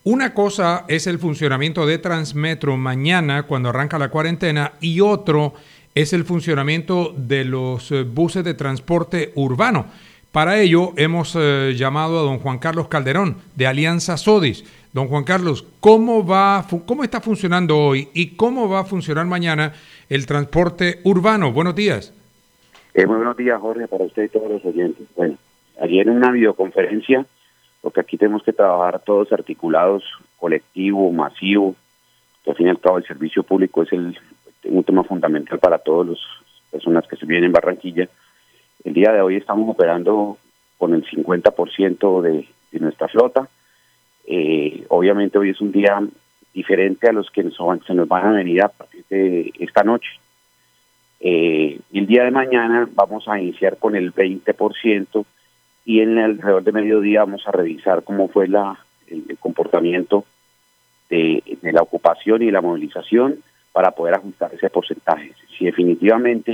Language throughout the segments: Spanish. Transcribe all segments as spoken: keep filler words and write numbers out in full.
Una cosa es el funcionamiento de Transmetro mañana cuando arranca la cuarentena y otro es el funcionamiento de los eh, buses de transporte urbano. Para ello hemos eh, llamado a don Juan Carlos Calderón de Alianza Sodis. Don Juan Carlos, ¿cómo va, cómo está funcionando hoy y cómo va a funcionar mañana el transporte urbano? Buenos días. Eh, muy buenos días, Jorge, para usted y todos los oyentes. Bueno, ayer en una videoconferencia, porque aquí tenemos que trabajar todos articulados, colectivo, masivo, que al fin y al cabo el servicio público es el, un tema fundamental para todas las personas que se vienen en Barranquilla. El día de hoy estamos operando con el cincuenta por ciento de, de nuestra flota. Eh, obviamente hoy es un día diferente a los que nos, se nos van a venir a partir de esta noche. Eh, el día de mañana vamos a iniciar con el veinte por ciento y en el alrededor de mediodía vamos a revisar cómo fue la el, el comportamiento de, de la ocupación y la movilización para poder ajustar ese porcentaje. Si definitivamente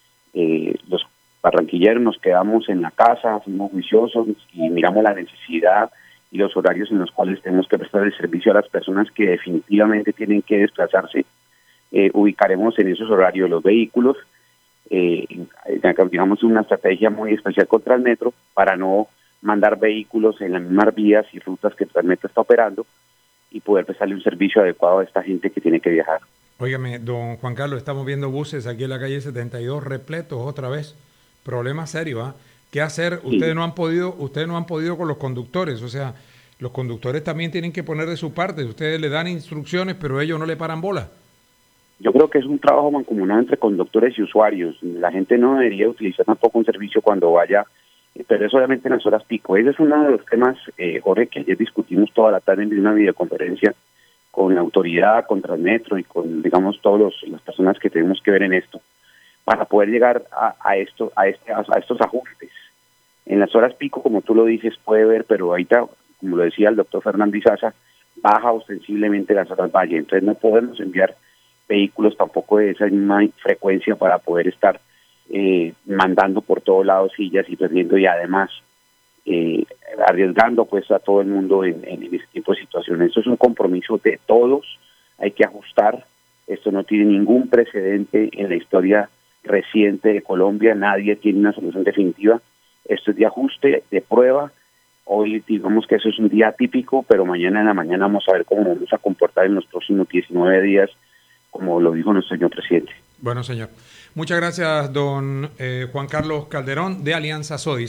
eh, los barranquilleros nos quedamos en la casa, fuimos juiciosos y miramos la necesidad y los horarios en los cuales tenemos que prestar el servicio a las personas que definitivamente tienen que desplazarse, Eh, ubicaremos en esos horarios los vehículos, eh, digamos una estrategia muy especial con Transmetro para no mandar vehículos en las mismas vías y rutas que Transmetro está operando y poder prestarle un servicio adecuado a esta gente que tiene que viajar. Óigame, don Juan Carlos, estamos viendo buses aquí en la calle setenta y dos repletos otra vez. Problema serio, ¿ah? ¿eh? ¿Qué hacer? Sí. Ustedes no han podido, ustedes no han podido con los conductores, o sea, los conductores también tienen que poner de su parte. Ustedes le dan instrucciones, pero ellos no le paran bola. Yo creo que es un trabajo mancomunado entre conductores y usuarios. La gente no debería utilizar tampoco un servicio cuando vaya, pero es obviamente en las horas pico. Ese es uno de los temas, eh, Jorge, que ayer discutimos toda la tarde en una videoconferencia con la autoridad, con Transmetro y con, digamos, todas las personas que tenemos que ver en esto, para poder llegar a, a, esto, a, este, a estos ajustes. En las horas pico, como tú lo dices, puede ver, pero ahorita, como lo decía el doctor Fernando Izaza, baja ostensiblemente las horas valle. Entonces no podemos enviar vehículos tampoco de esa misma frecuencia para poder estar eh, mandando por todos lados sillas y perdiendo y además eh, arriesgando pues a todo el mundo en, en, en este tipo de situaciones. Esto es un compromiso de todos, hay que ajustar, esto no tiene ningún precedente en la historia reciente de Colombia, nadie tiene una solución definitiva, esto es de ajuste, de prueba. Hoy digamos que eso es un día atípico, pero mañana en la mañana vamos a ver cómo nos vamos a comportar en los próximos diecinueve días, como lo dijo nuestro señor presidente. Bueno, señor. Muchas gracias, don eh, Juan Carlos Calderón, de Alianza Sodis.